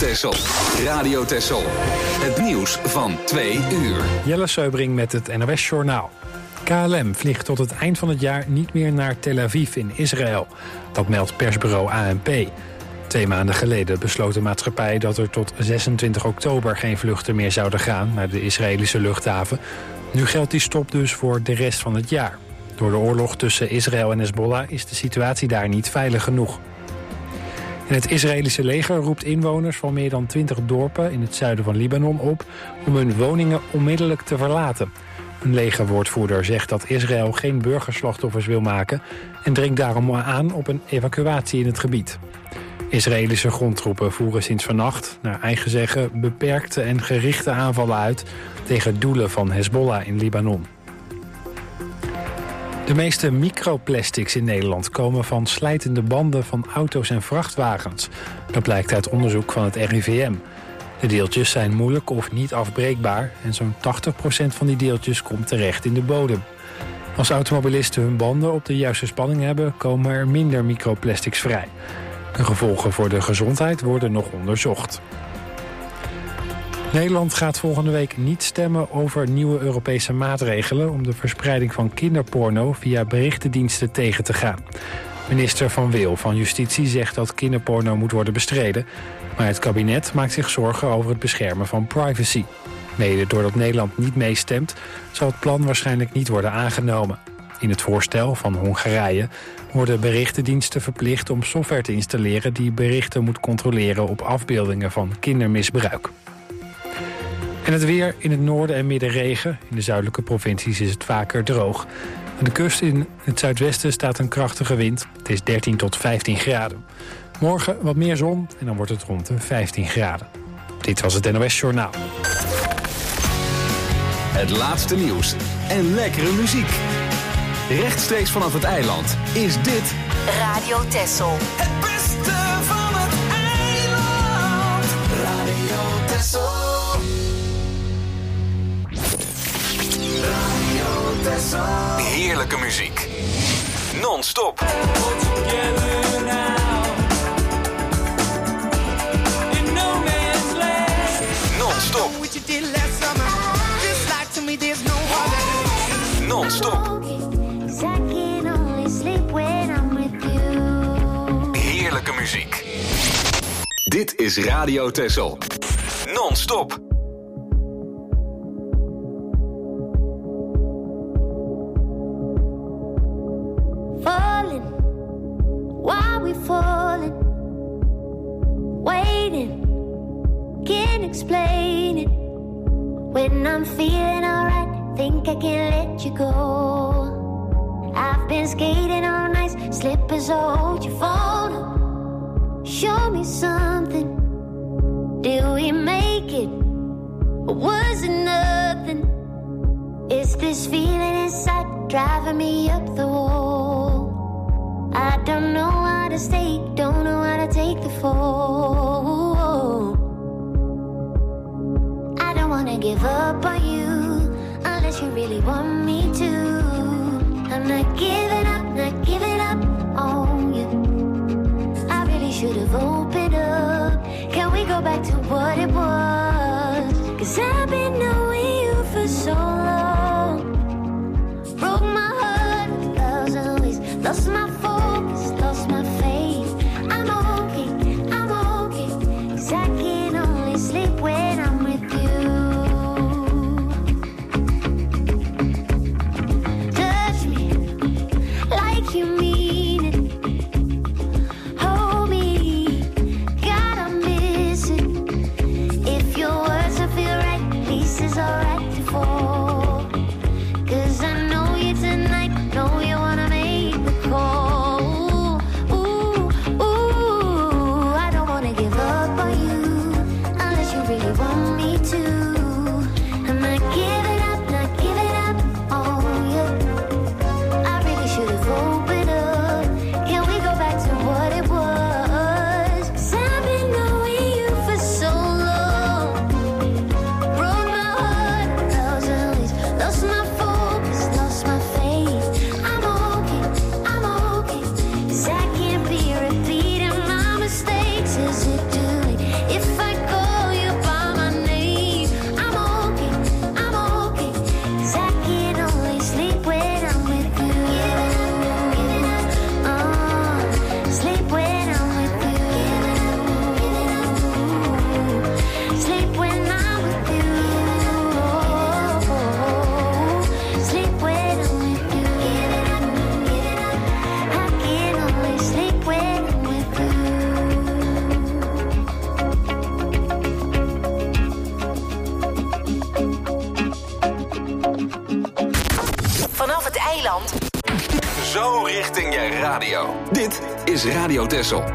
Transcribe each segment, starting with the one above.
Texel. Radio Texel. Het nieuws van 2 uur. Jelle Seubring met het NOS Journaal. KLM vliegt tot het eind van het jaar niet meer naar Tel Aviv in Israël. Dat meldt persbureau ANP. 2 maanden geleden besloot de maatschappij dat er tot 26 oktober geen vluchten meer zouden gaan naar de Israëlische luchthaven. Nu geldt die stop dus voor de rest van het jaar. Door de oorlog tussen Israël en Hezbollah is de situatie daar niet veilig genoeg. En het Israëlische leger roept inwoners van meer dan 20 dorpen in het zuiden van Libanon op om hun woningen onmiddellijk te verlaten. Een legerwoordvoerder zegt dat Israël geen burgerslachtoffers wil maken en dringt daarom aan op een evacuatie in het gebied. Israëlische grondtroepen voeren sinds vannacht, naar eigen zeggen, beperkte en gerichte aanvallen uit tegen doelen van Hezbollah in Libanon. De meeste microplastics in Nederland komen van slijtende banden van auto's en vrachtwagens. Dat blijkt uit onderzoek van het RIVM. De deeltjes zijn moeilijk of niet afbreekbaar en zo'n 80% van die deeltjes komt terecht in de bodem. Als automobilisten hun banden op de juiste spanning hebben, komen er minder microplastics vrij. De gevolgen voor de gezondheid worden nog onderzocht. Nederland gaat volgende week niet stemmen over nieuwe Europese maatregelen om de verspreiding van kinderporno via berichtendiensten tegen te gaan. Minister Van Wil van Justitie zegt dat kinderporno moet worden bestreden, maar het kabinet maakt zich zorgen over het beschermen van privacy. Mede doordat Nederland niet meestemt, zal het plan waarschijnlijk niet worden aangenomen. In het voorstel van Hongarije worden berichtendiensten verplicht om software te installeren die berichten moet controleren op afbeeldingen van kindermisbruik. En het weer: in het noorden en midden regen. In de zuidelijke provincies is het vaker droog. Aan de kust in het zuidwesten staat een krachtige wind. Het is 13 tot 15 graden. Morgen wat meer zon en dan wordt het rond de 15 graden. Dit was het NOS Journaal. Het laatste nieuws en lekkere muziek. Rechtstreeks vanaf het eiland is dit Radio Texel. Het beste van het eiland. Radio Texel. Radio Texel. heerlijke muziek. Non-stop. Non-stop. Non-stop. Heerlijke muziek. Dit is Radio Texel. Non-stop. Falling, why we falling? Waiting, can't explain it. When I'm feeling alright, think I can let you go. I've been skating on ice, slippers hold your phone. Show me something. Did we make it? Or was it nothing? Is this feeling inside driving me up the wall? I don't know how to stay, don't know how to take the fall. I don't wanna give up on you unless you really want me to. I'm not giving up on you. I really should have opened up. Can we go back to what it was? 'Cause I've been knowing you for so long. Broke my heart 1,000 ways. Lost my focus, lost my faith. I'm okay, 'cause I can only sleep when I'm with you. Touch me like you mean it. Hold me, God, I miss it. richting je radio. Dit is Radio Texel.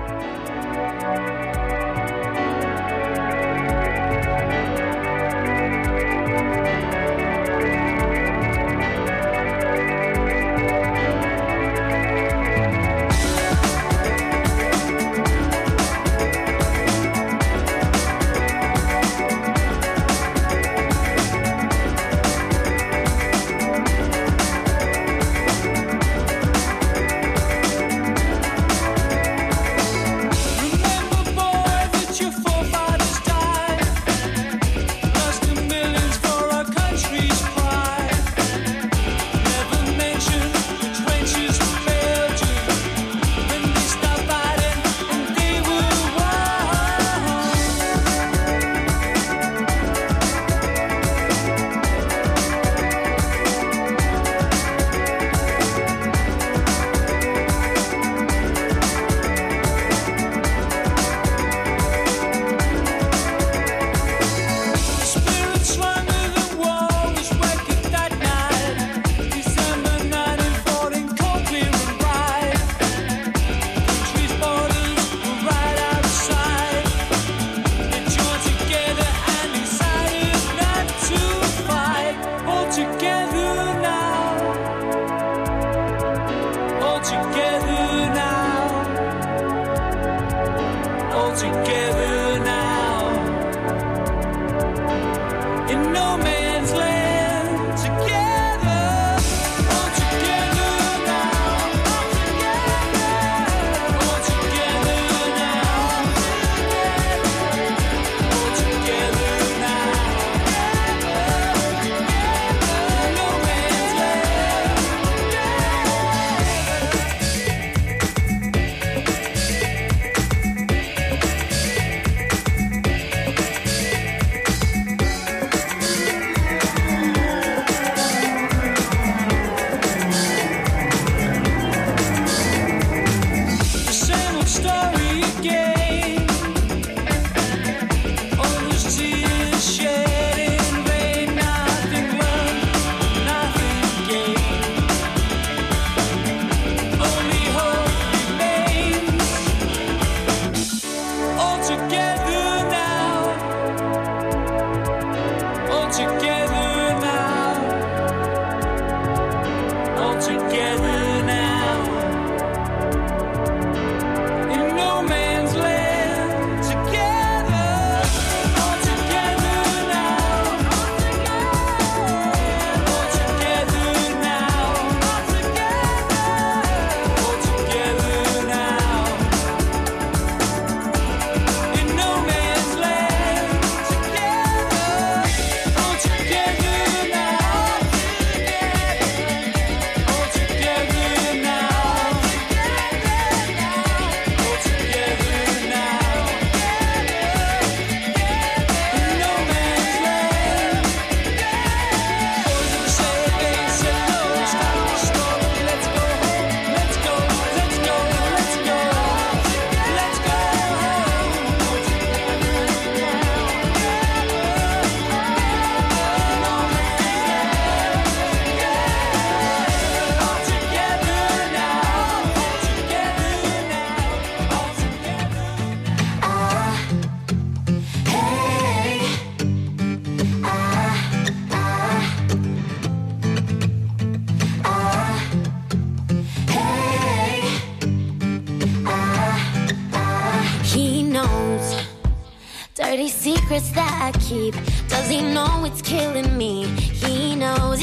secrets that I keep. Does he know it's killing me? He knows,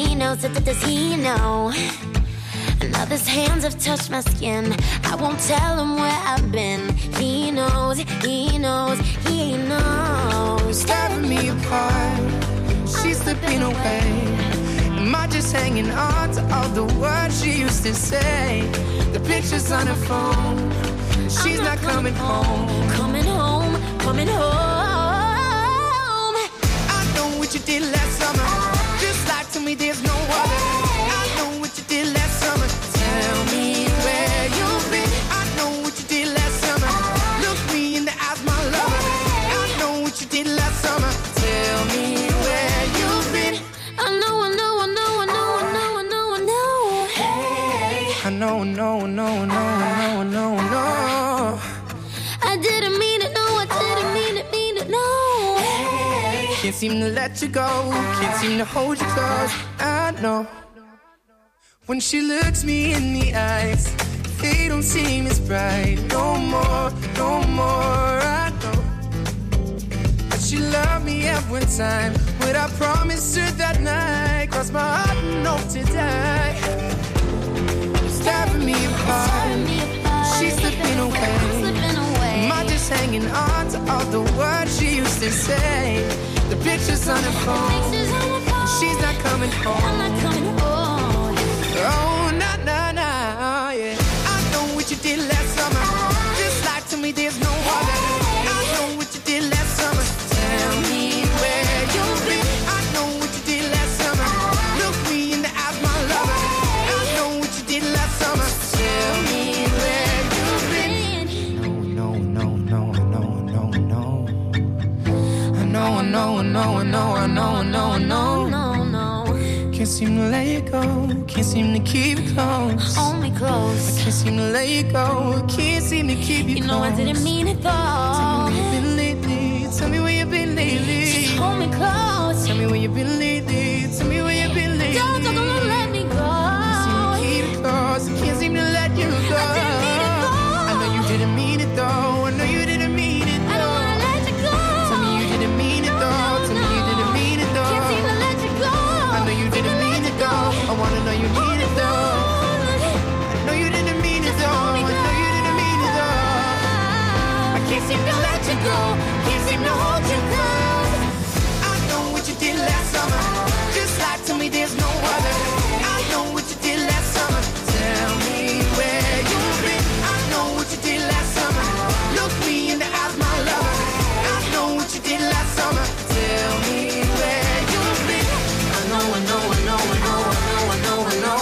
does he know? Now his hands have touched my skin. I won't tell him where I've been. He knows, he knows, he knows. Tearing me apart, she's slipping away. Am I just hanging on to all the words she used to say? The pictures on her phone, she's not coming home. Coming home, coming home. I know what you did last summer. Just like to me there's no other. I know what you did last summer. Tell me where you've been. I know what you did last summer. Look me in the eyes, my lover. I know what you did last summer. Tell me where you've been. I know, I know, I know, I know, I know, I know, I know. Hey, I know, Can't seem to let you go, can't seem to hold you close. I know when she looks me in the eyes, they don't seem as bright. No more, no more. I know that she loved me at one time, but I promised her that night. Crossed my heart and hope to die. It's tearing me apart. She's slipping away. Am I just hanging on to all the words she used to say? The pictures on her phone. She's not coming home. Oh, nah, nah, nah, yeah. I know what you did last summer. Just lie to me, there's no other. I know what you did last summer. Tell me where you've been. I know what you did last summer. Look me in the eyes, my lover. I know what you did last summer. Tell me where you've been. No, no, no, no, no, no. I know, I know, I know, I know, I know, I know, I know. Can't seem to let you go, can't seem to keep it close. Hold me close. I can't seem to let you go, can't seem to keep you close. You know I didn't mean it though. Tell me where you've been lately, tell me where you've been lately. Just hold me close. Tell me where you've been lately, tell me where you've been lately. Don't let me go. Can't seem to keep it close, I can't seem to let you go. I know you didn't mean it though, I know you didn't mean it though. I don't wanna let you go. Tell me you didn't mean it though, tell me you didn't mean it though. Can't seem to let you go. I know you didn't mean it though. I wanna know you mean it though. I know you didn't mean it though. I know you didn't mean it though. I can't seem to let you go. Can't seem to hold you close. I know what you did last summer. Just lie to me, there's no other. I know what you did last summer. Tell me where you've been. I know what you did last summer. Look me in the eyes, my lover. I know what you did last summer. Tell me where you've been. I know, I know, I know, I know, I know, I know, I know.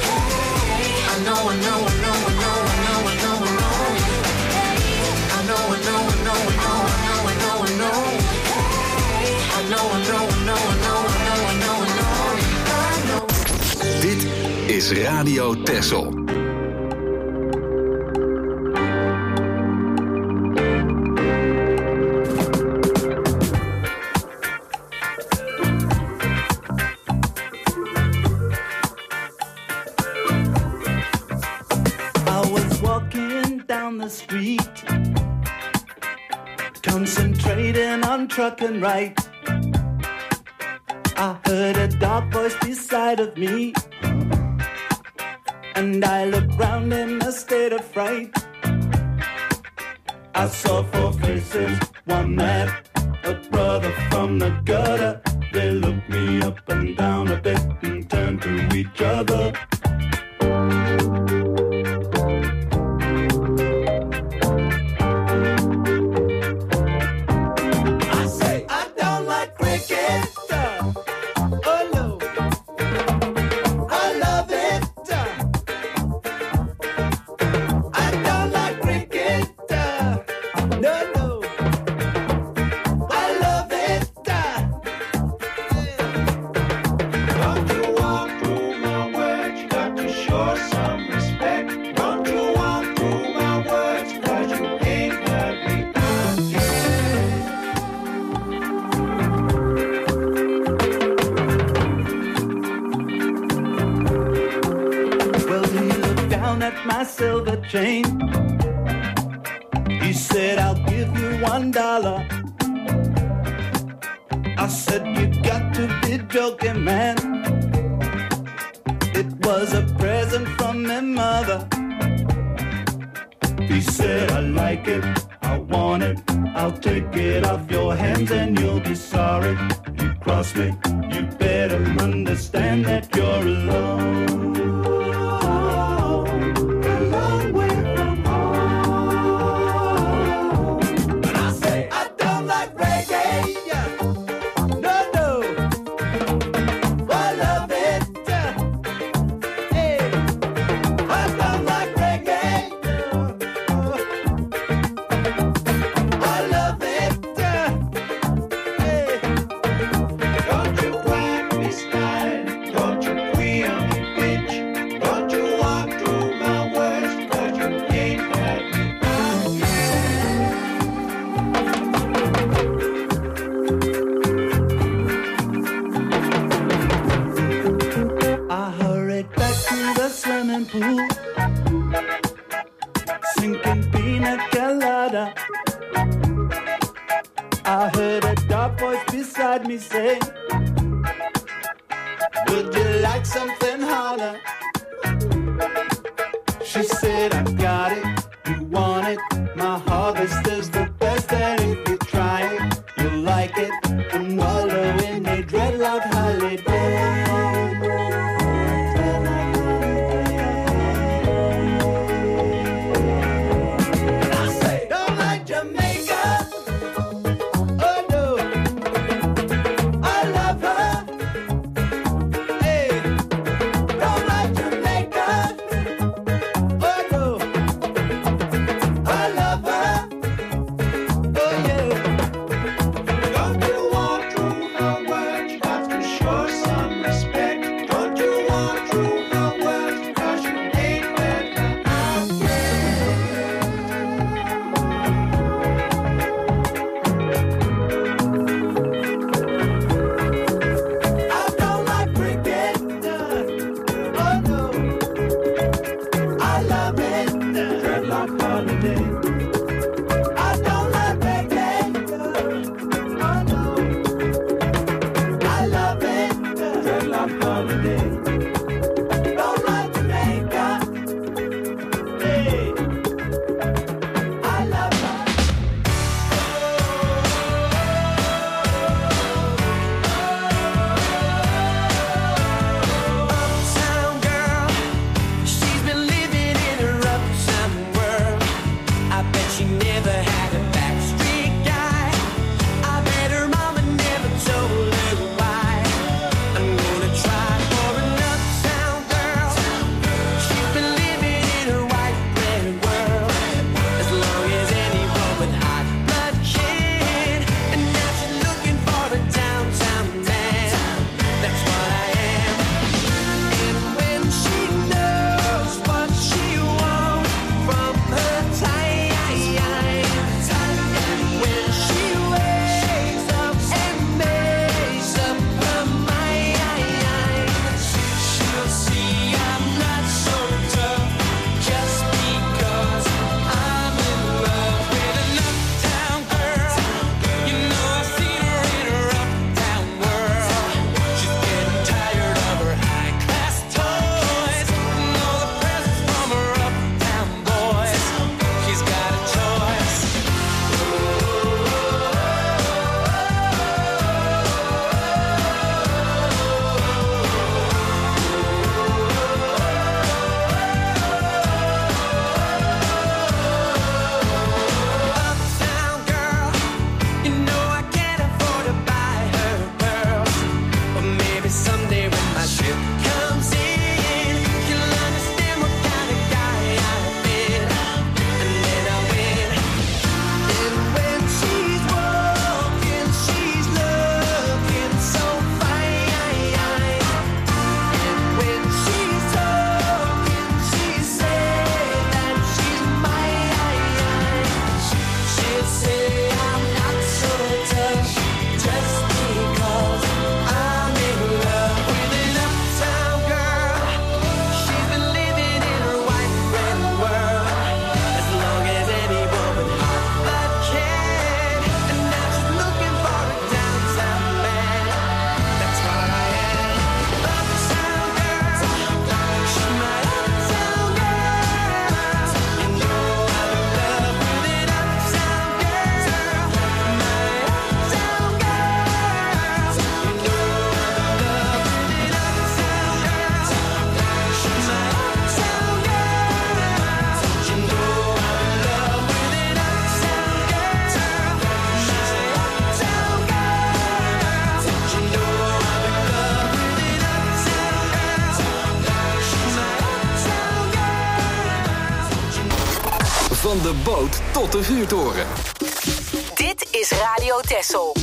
I know, I know, I know, I know, I know, I know, I know. I know, I know, I know, I know, I know, I know, I know. I know, I know, I know, I know, I know, I know, I know. Dit is Radio Texel. Concentrating on trucking right, I heard a dark voice beside of me, and I looked round in a state of fright. I saw four faces, one man, a brother from the gutter. They looked me up and down a bit and turned to each other. Chain. He said, I'll give you $1. I said, you got to be joking, man. It was a present from my mother. He said, I like it, I want it, I'll take it off your hands and you'll be sorry. You cross me, you better understand that you're alone. Bitch. I heard a dark voice beside me say, would you like something harder? She said, I got it, you want it. My harvest is the best, and if you try it, you'll like it. And wallow in a dreadlock holiday. Van de boot tot de vuurtoren. Dit is Radio Texel.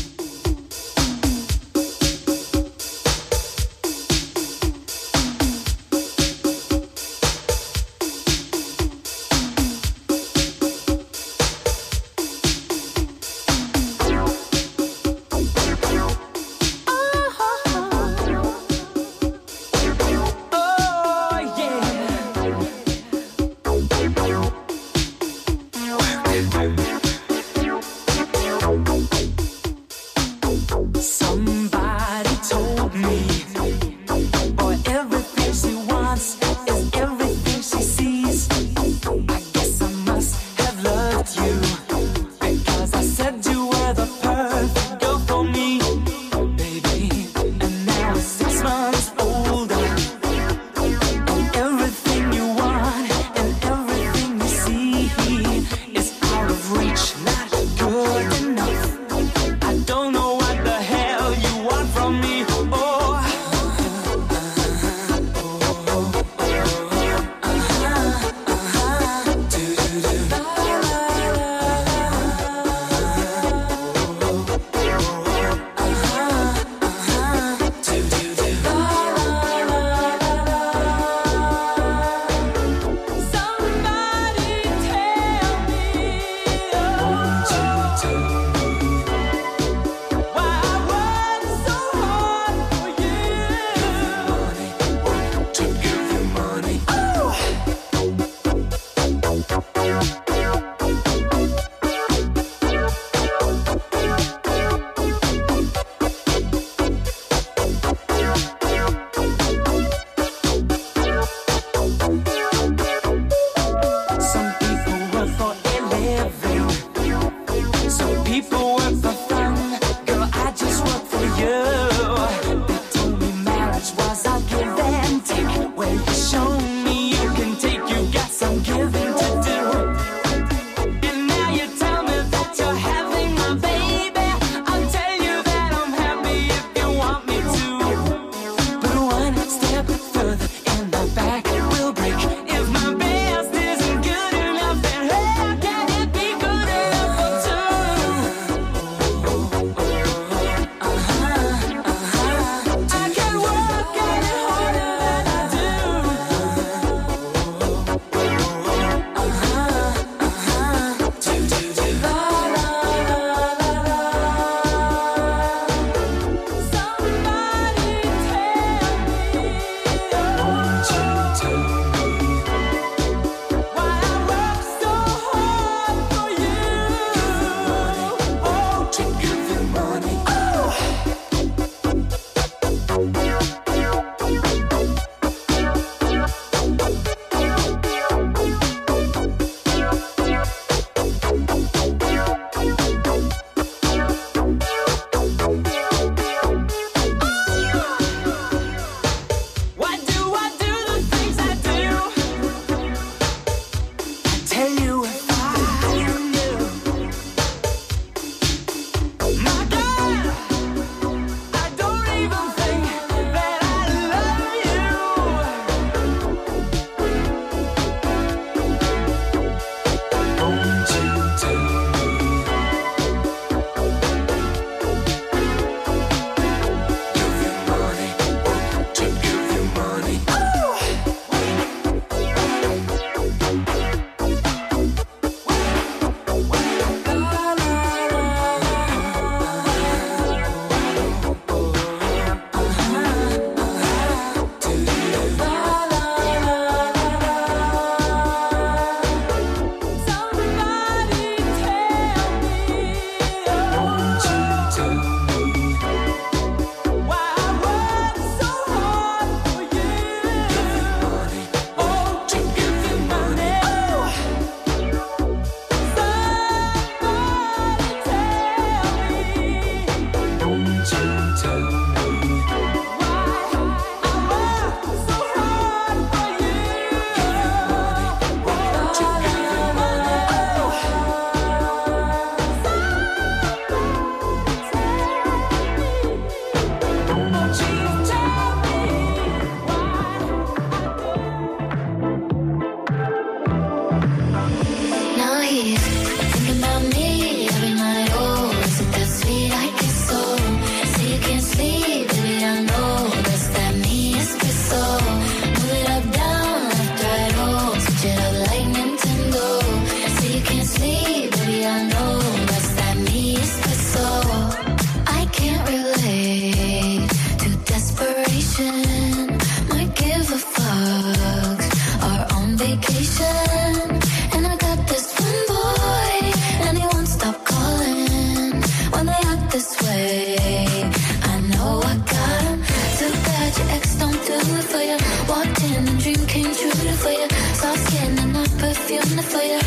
this way. I know I got him. Too bad your ex don't do it for you. Walked in, a dream came true for you. Soft skin and not perfume for you.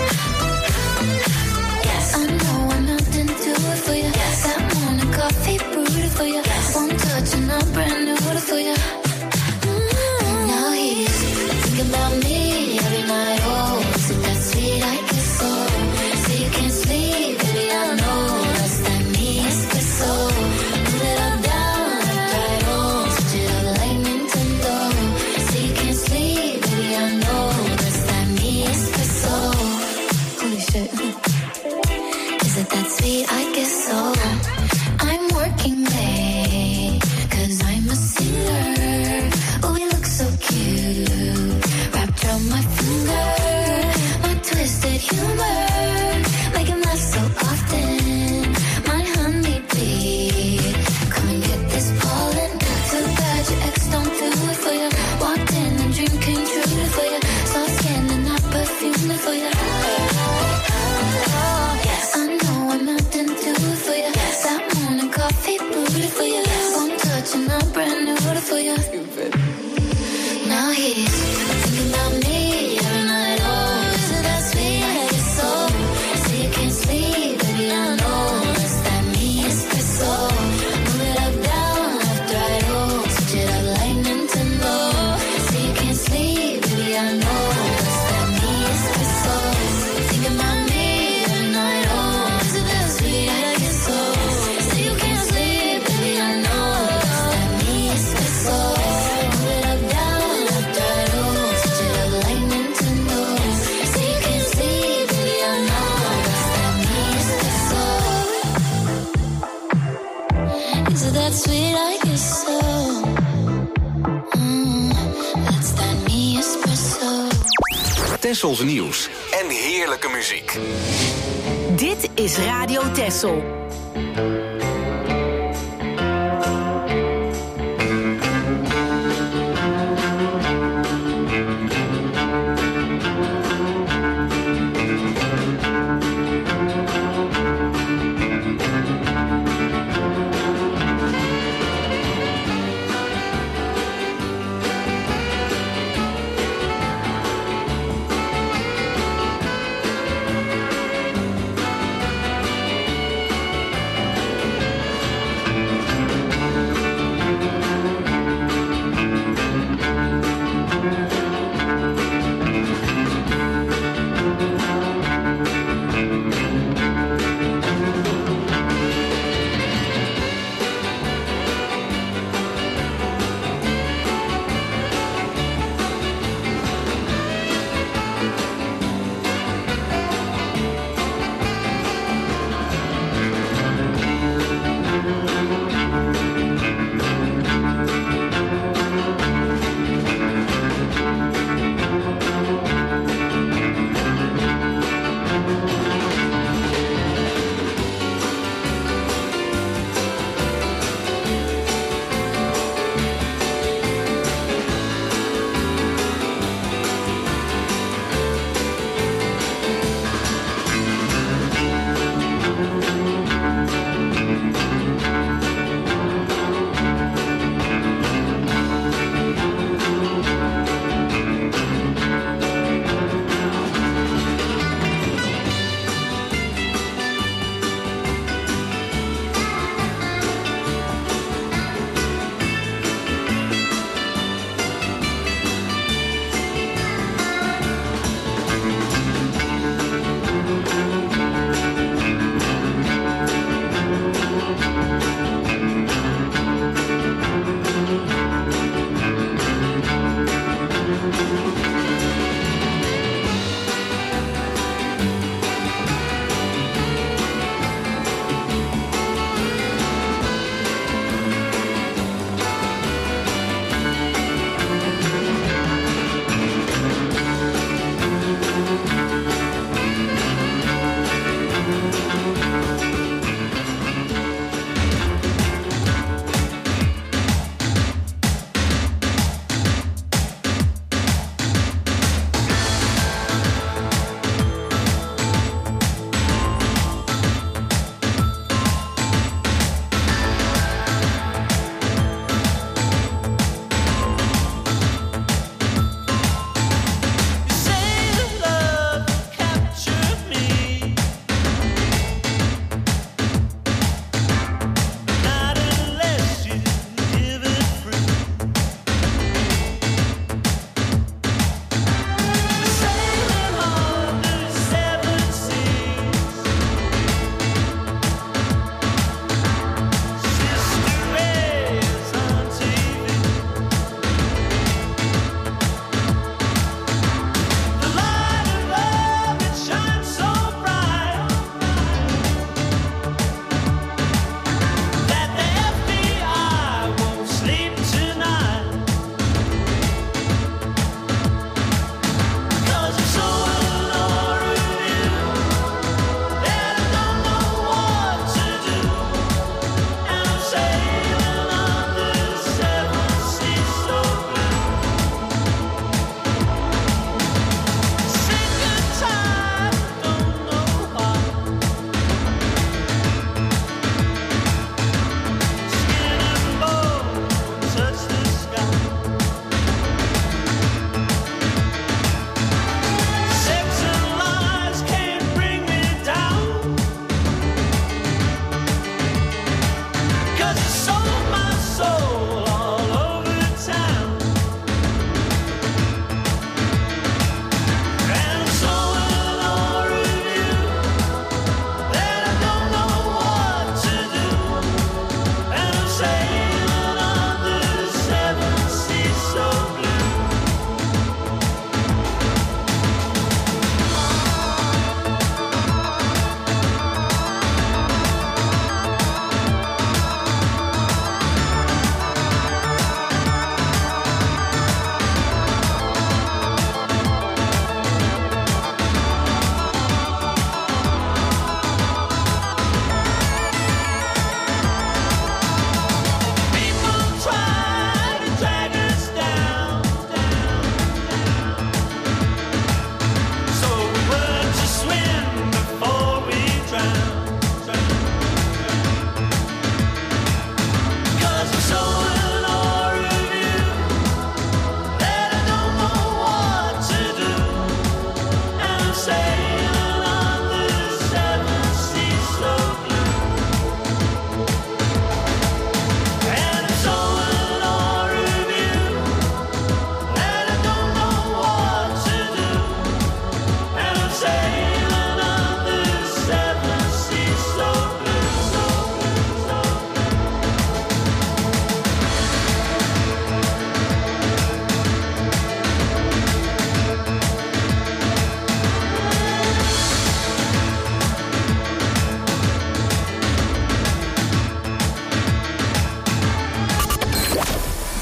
Yes, I know I'm not into it for you. Yes, that morning coffee brewed for you. Yes, one touch and I'm brand new for you. Now he's thinking about me every night. Oh, is it that sweet? I guess so. So you can't sleep, baby, I know. That's that me espresso. Move it up, down, left, right, oh. Switch it up like Nintendo. So you can't sleep, baby, I know. That's that me espresso. Holy shit. Is it that sweet? I guess so. I'm working late, 'cause I'm a singer. Oh, you look so cute, wrapped around my finger. My twisted humor, make him laugh so often. My honeybee, come and get this pollen. Too bad your ex don't do it for you. Walked in, a dream came true for you. Soft skin and not perfume for you. Yes, I know I'm not into it for you. Yes, that morning coffee brewed for you. One touch and I'm brand new for you. Now he's thinking about me every night. Oh, is it that sweet? I guess so. So you can't sleep, baby, I know. It's that me espresso. Move it up, down, left, right, oh. Switch it up like Nintendo. So you can't sleep, baby, I know. It's that me espresso. Thinking about me every night. Oh, is it that sweet? I guess so. So you can't sleep, baby, I know. It's that me espresso. Move it up, down, left, right, oh. Switch it up like Nintendo. So you can't sleep, baby, I know. It's that me espresso. Is it that sweet? I guess so. That's that me espresso. Tessels nieuws en heerlijke muziek. Dit is Radio Tessel.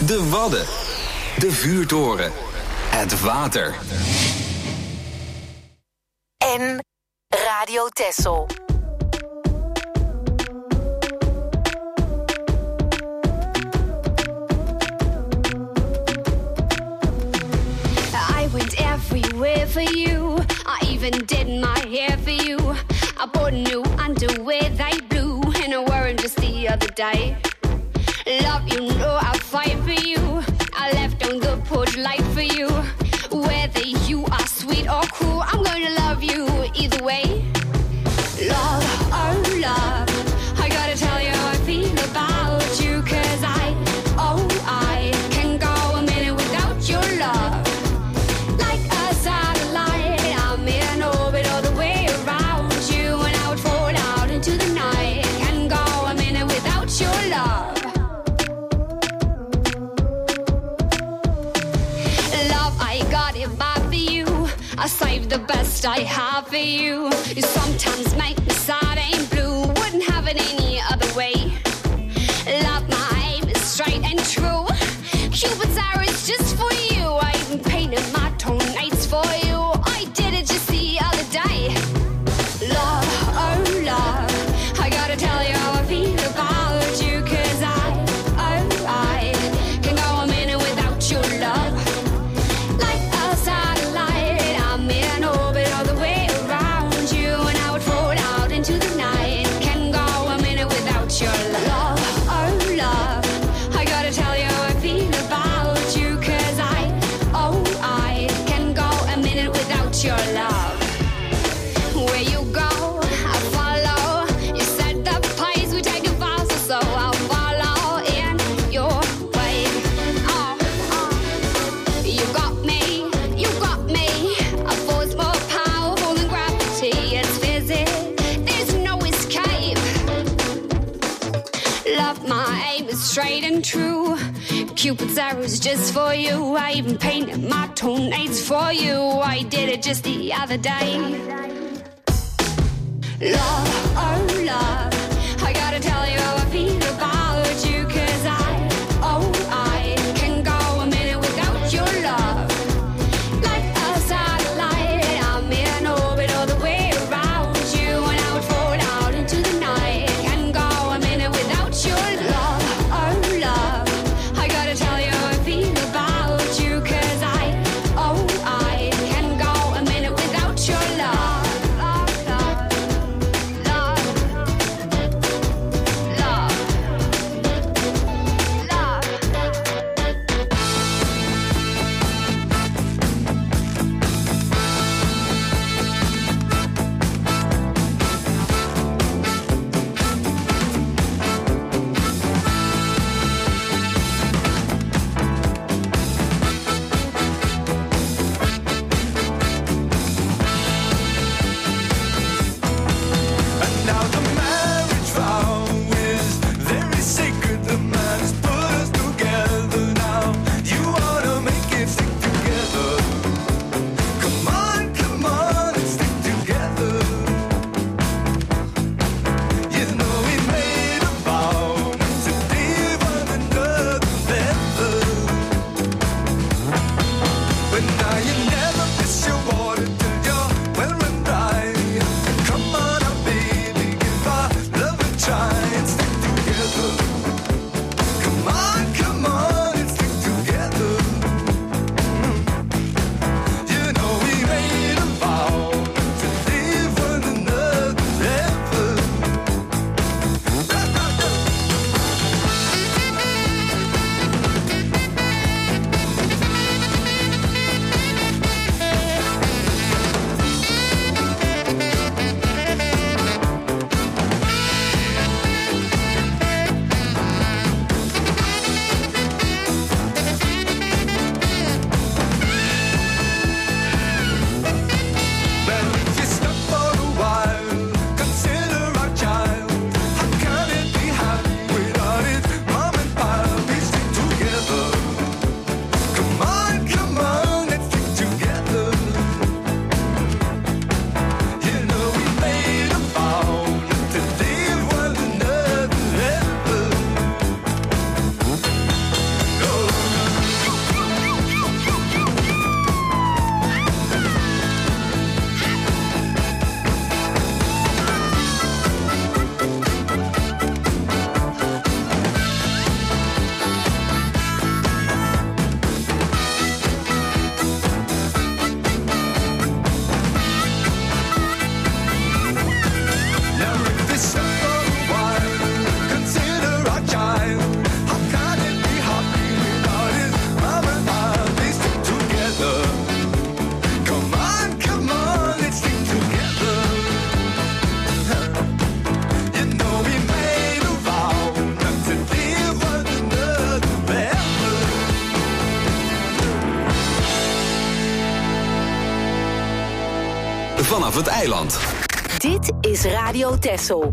De Wadden. De vuurtoren. Het water. En Radio Texel. I went everywhere for you. I even did my hair for you. I bought new underwear, they blue, and I wore them just the other day. Love, you know I'll fight for you. I left on the porch light for you. Whether you are sweet or cruel, I'm gonna love you either way. Love, oh love, I gotta tell you how I feel about you. Cause I can go a minute without your love. Like a satellite, I'm in orbit all the way around you. And I would fall out into the night. Can go a minute without your love. Love, I got it back for you. I saved the best I have for you. You sometimes make me sad and blue. Wouldn't have it any other way. Love, my aim is straight and true. Cupid's arrow is just for you. I even painted my toenails for you. I did it just the other day. Love, oh love, I gotta tell you how I feel about you. Cause I can go a minute without your love. Like a satellite, I'm in orbit all the way around you. And I would fall out into the night. Can go a minute without your love. Oh love, I gotta tell you how I feel about you. Cause I can go a minute without your love. Where you go, I follow. You set the pace, we take it faster, so I'll follow in your way. You got me. A force more powerful than gravity. It's physics, there's no escape. Love, my aim is straight and true. Cupid's arrow's just for you. I even painted my toenails for you. I did it just the other day. Love, oh love, I gotta tell you how I feel about you. Cause I can go a minute without your love. Like a satellite, I'm in orbit all the way around you. And I would fall out into the night. Can go a minute without your love. Oh love, I gotta tell you how I feel about you. Cause I can go a minute without your love. Love, love, love. vanaf het eiland. Dit is Radio Texel.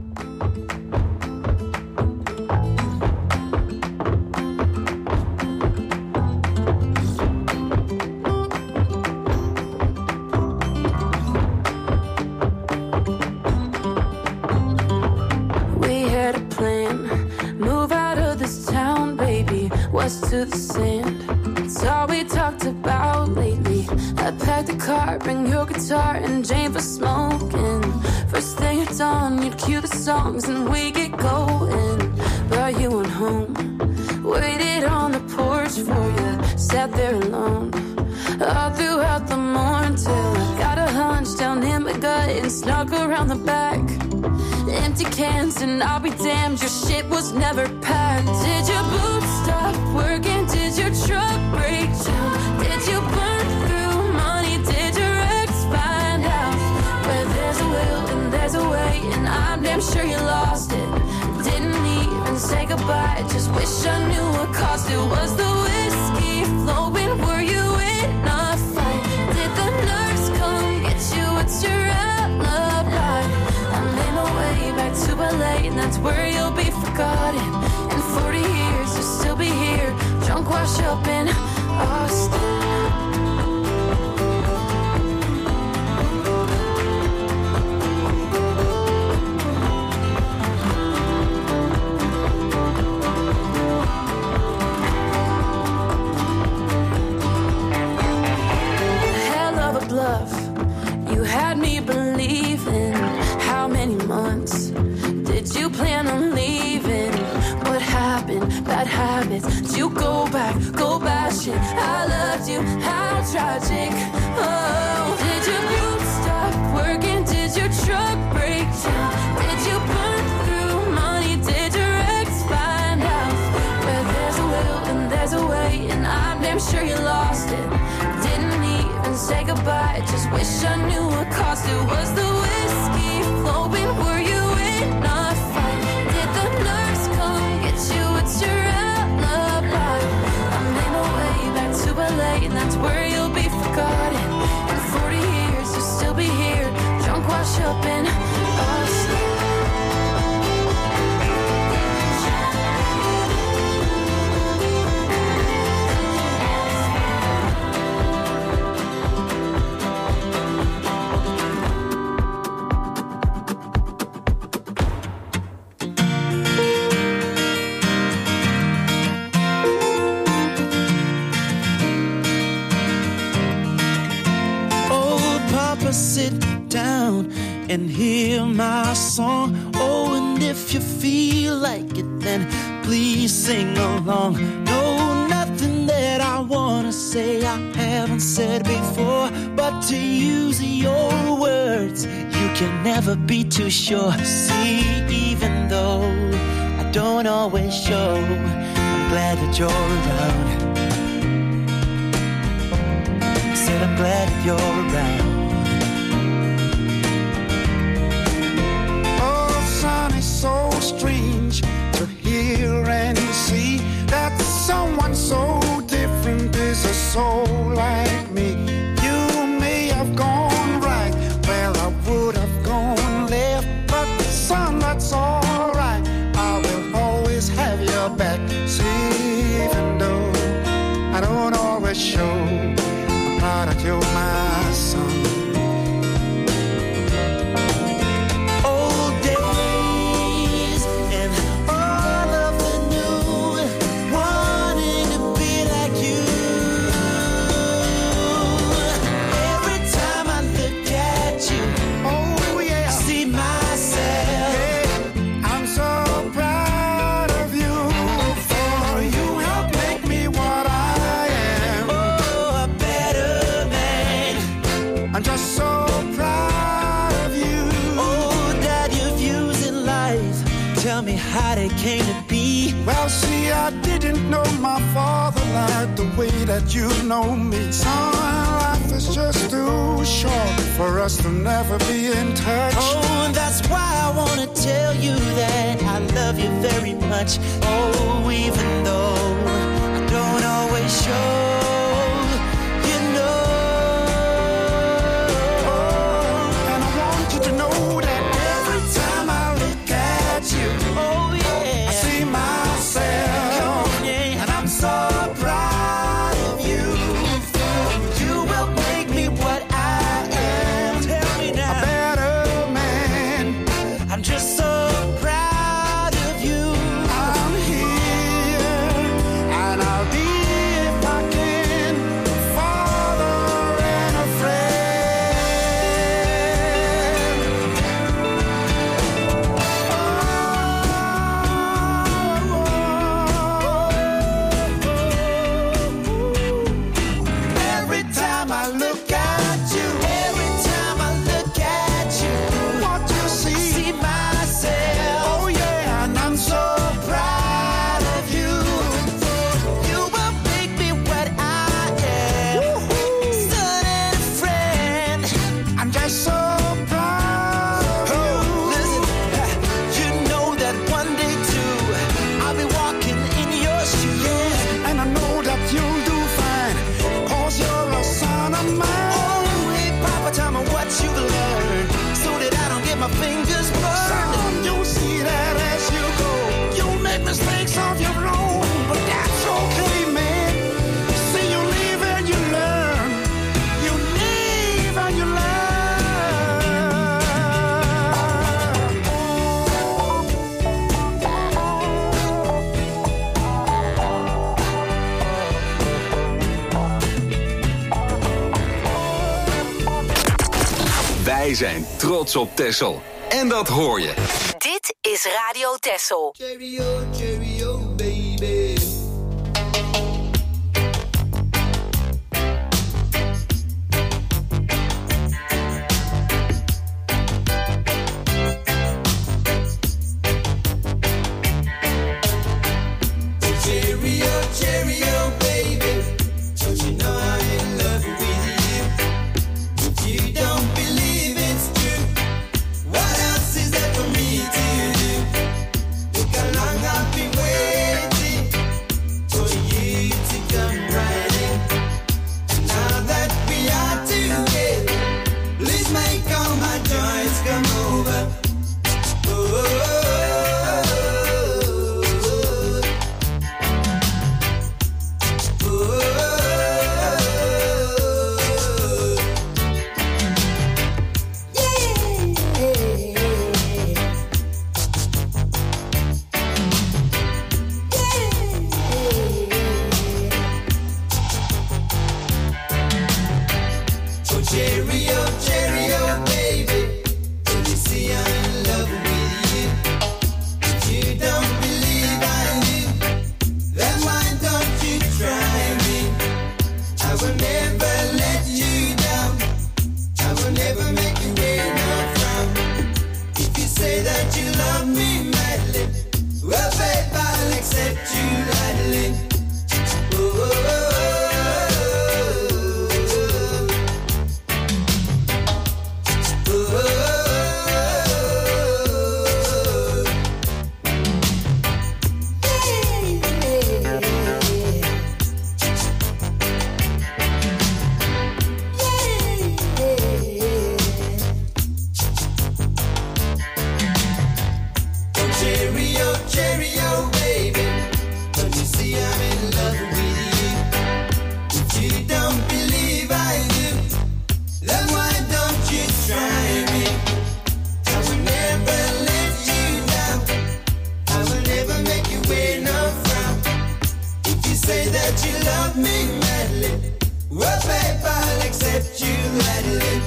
To the sand, it's all we talked about lately. I packed the car, bring your guitar and Jane for smoking. First thing at dawn, you'd cue the songs and we get going. But you went home, waited on the porch for you, sat there alone all throughout the morning till I got a hunch down in my gut and snuck around the back. Empty cans and I'll be damned, your shit was never packed. Did your boots stop working? Did your truck break down? Did you burn through money? Did your ex find out? Where there's a will and there's a way, and I'm damn sure you lost it. Didn't even say goodbye, just wish I knew what cost it. Was the whiskey flowing? Were you in a fight? Did the nurse come get you? What's your alibi? I made my way back to LA, and that's where you'll be forgotten. In 40 years, you'll still be here, drunk, wash up in Austin. Hell of a bluff, you had me believing. How many months did you plan on leaving? What happened? Bad habits. Did you go bashing? I loved you. How tragic. Oh, did your boots stop working? Did your truck break down? Did you burn through money? Did your ex find out? Where there's a will and there's a way, and I'm damn sure you lost it. Didn't even say goodbye, just wish I knew what cost it. Was the whiskey flowing? Were you in a fight? Did the nurse come get you? What's your alibi? I made my way back to LA, and that's where you'll be forgotten. In 40 years, you'll still be here, drunk, wash up in Austin. Sit down and hear my song. Oh, and if you feel like it, then please sing along. No, nothing that I wanna say I haven't said before, but to use your words, you can never be too sure. See, even though I don't always show, I'm glad that you're around. Said I'm glad that you're around. So strange to hear and see that someone so different is a soul like me. You may have gone right where I would have gone left, but son, that's alright. I will always have your back. See, even though I don't always show, I'm proud that you're my son. How they came to be. Well, see, I didn't know my father like the way that you know me. Son, life is just too short for us to never be in touch. Oh, that's why I wanna tell you that I love you very much. Oh, even though I don't always show, you know. Oh, and I'm Wij zijn trots op Texel. En dat hoor je. Dit is Radio Texel. Cheerio, cheerio, baby. Cheerio, cheerio, baby. Don't you know I'm in love with you? If you don't believe it's true, what else is there for me to do? Look how long I've been waiting for you to come right in. And now that we are together, please make all my joys come over. Cheerio, cheerio, baby. Don't you see I'm in love with you? If you don't believe I do, then why don't you try me? I will never let you down. I will never make you wait no frown. If you say that you love me madly, well, babe, I'll accept you gladly. Cheerio, cheerio, baby. Don't you see I'm in love with you? If you don't believe I do, then why don't you try me? I will never let you down. I will never make you wear no frown. If you say that you love me madly, well, babe, I'll accept you gladly.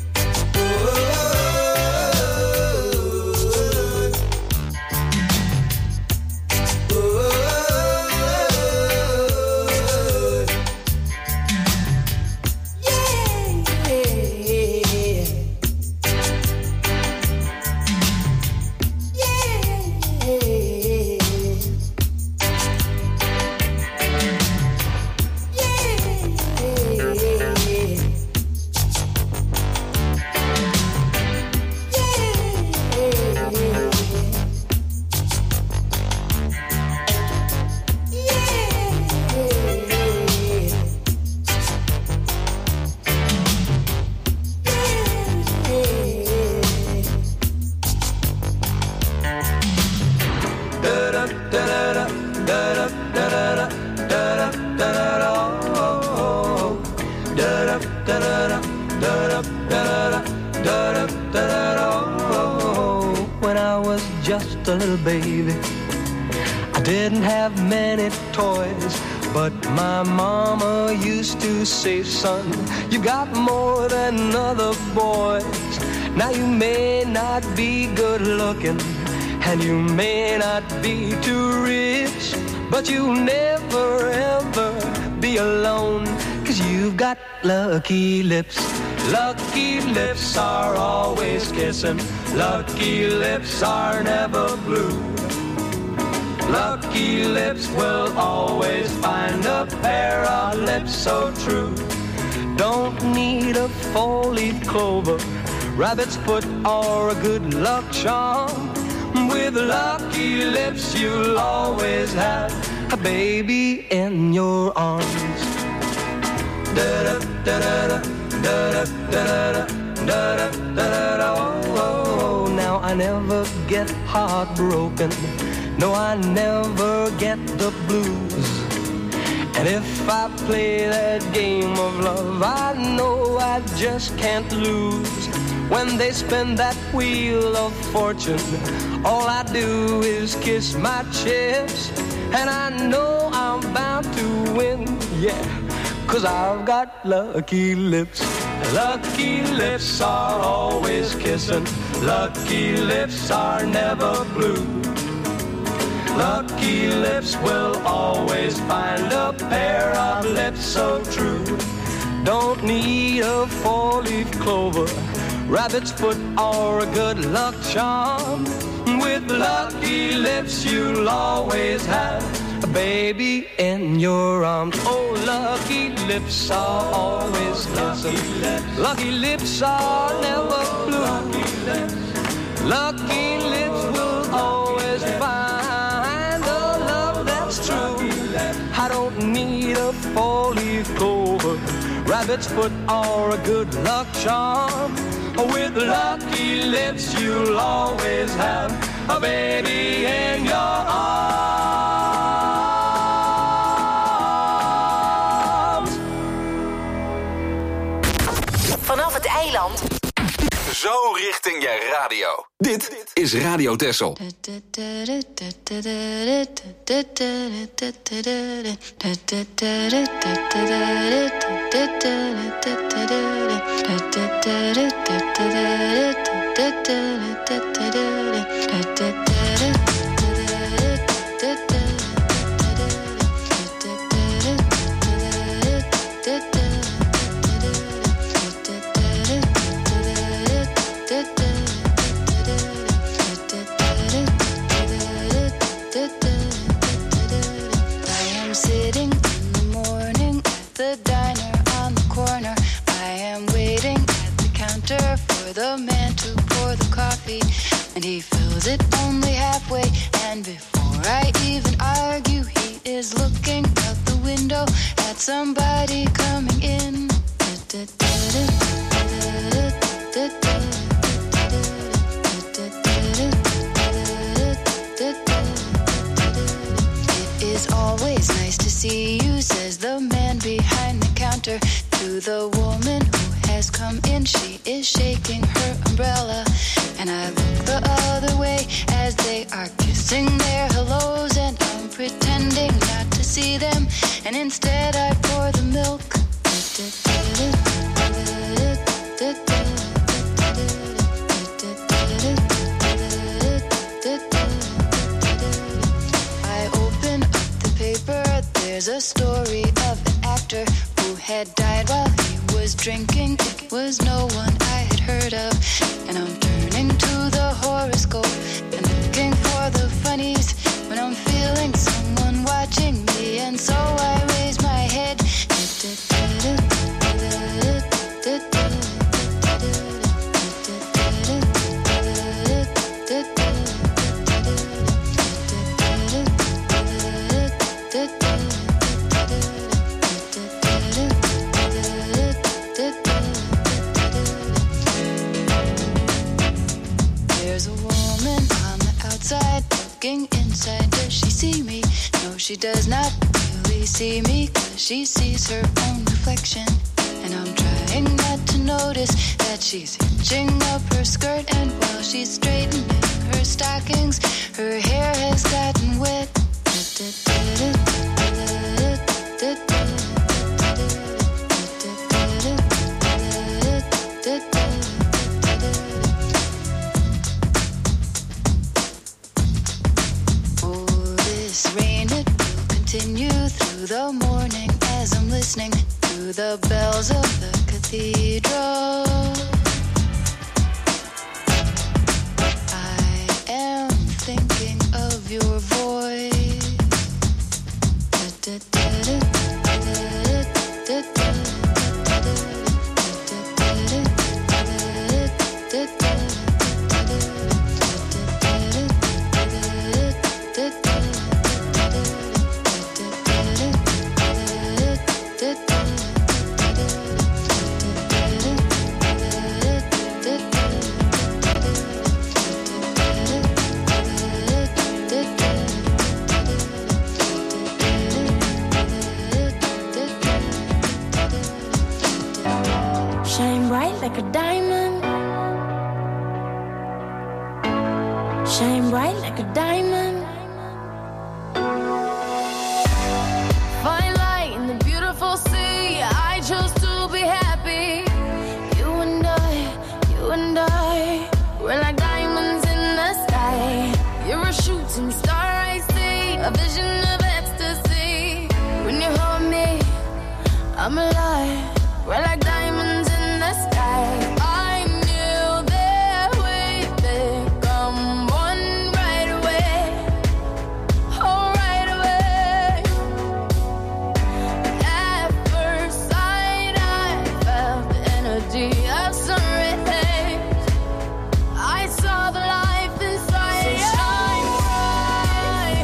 When I was just a little baby, I didn't have many toys, but my mama used to say, son, you got more than other boys. Now you may not be good looking, and you may not be too rich, but you'll never ever be alone, 'cause you've got lucky lips. Lucky lips are always kissing. Lucky lips are never blue. Lucky lips will always find a pair of lips so true. Don't need a four-leaf clover, rabbit's foot, or a good luck charm. With lucky lips you'll always have a baby in your arms. Da-da-da-da-da, da-da-da-da-da, da-da-da-da-da, oh, now I never get heartbroken. No, I never get the blues. And if I play that game of love, I know I just can't lose. When they spin that wheel of fortune, all I do is kiss my chips, and I know I'm bound to win, yeah, 'cause I've got lucky lips. Lucky lips are always kissing. Lucky lips are never blue. Lucky lips will always find a pair of lips so true. Don't need a four-leaf clover, rabbit's foot, or a good luck charm. With lucky lips you'll always have a baby in your arms. Oh, lucky lips are always kissing. Lucky lips are never blue. Lucky lips will always find a love that's true. I don't need a four-leaf clover, rabbit's foot, or a good luck charm. With lucky lips you'll always have a baby in your arms. Vanaf het eiland. Zo richting je radio. Dit is Radio Texel. The man to pour the coffee, and he fills it only halfway. And before I even argue, he is looking out the window at somebody coming in. It is always nice to see you, says the man behind the counter to the woman who has come in. She is shaking her umbrella, and I look the other way as they are kissing their hellos, and I'm pretending not to see them, and instead I pour the milk. I open up the paper, there's a story of an actor who had died while he was drinking. It was no one I had heard of, and I'm turning to the horoscope and looking for the funnies when I'm feeling someone watching me, and so I raise my head. Inside, does she see me? No, she does not really see me, 'cause she sees her own reflection. And I'm trying not to notice that she's hitching up her skirt, and while she's straightening her stockings, her hair has gotten wet. Through the morning as I'm listening to the bells of the cathedral. I am thinking of your voice. Shine bright like a diamond. Shine bright like a diamond. Fine light in the beautiful sea. I chose to be happy. I'm alive. We're like diamonds in the sky. I knew that we'd become one right away. Oh, right away. At first sight, I felt the energy of sun rays. I saw the life inside. So shine bright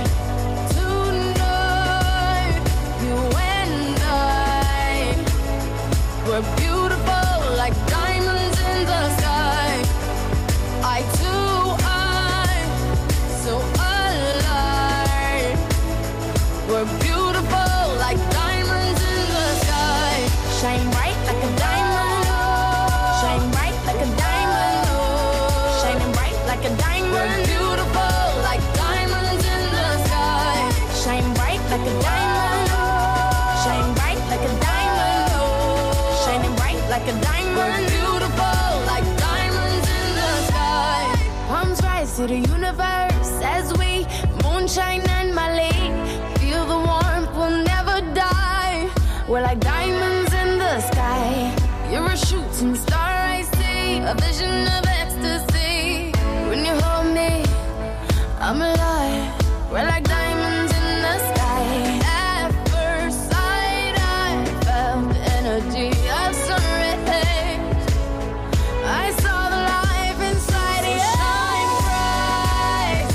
tonight. You and I were beautiful like diamonds in the sky. I too, I'm so alive. We're beautiful like diamonds in the sky. Shine bright like a diamond. Shine bright like a diamond. Shining bright like a diamond. We're beautiful like diamonds in the sky. Shine bright like a diamond. Shine bright like a diamond. Shining bright like a diamond. We're beautiful like diamonds in the sky. Palms rise to the universe as we moonshine and Malay. Feel the warmth, we'll never die. We're like diamonds in the sky. You're a shooting star, I see. A vision of ecstasy. When you hold me, I'm alive. We're like diamonds in the sky. At first sight, I felt the energy of sun rays. I saw the life inside you. Shine bright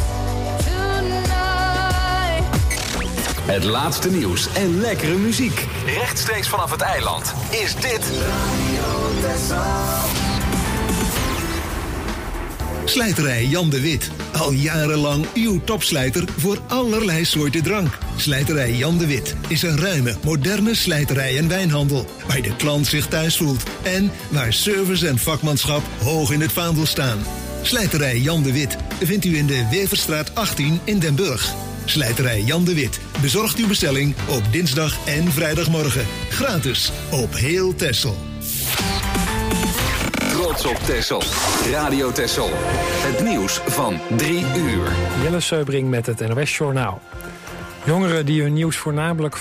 tonight. Het laatste nieuws en lekkere muziek. Rechtstreeks vanaf het eiland is dit Slijterij Jan de Wit. Al jarenlang uw topslijter voor allerlei soorten drank. Slijterij Jan de Wit is een ruime, moderne slijterij en wijnhandel. Waar de klant zich thuis voelt. En waar service en vakmanschap hoog in het vaandel staan. Slijterij Jan de Wit vindt u in de Weverstraat 18 in Den Burg. Slijterij Jan de Wit bezorgt uw bestelling op dinsdag en vrijdagmorgen. Gratis op heel Texel. Trots op Texel. Radio Texel. Het nieuws van 3 uur. Jelle Seubring met het NOS Journaal. Jongeren die hun nieuws voornamelijk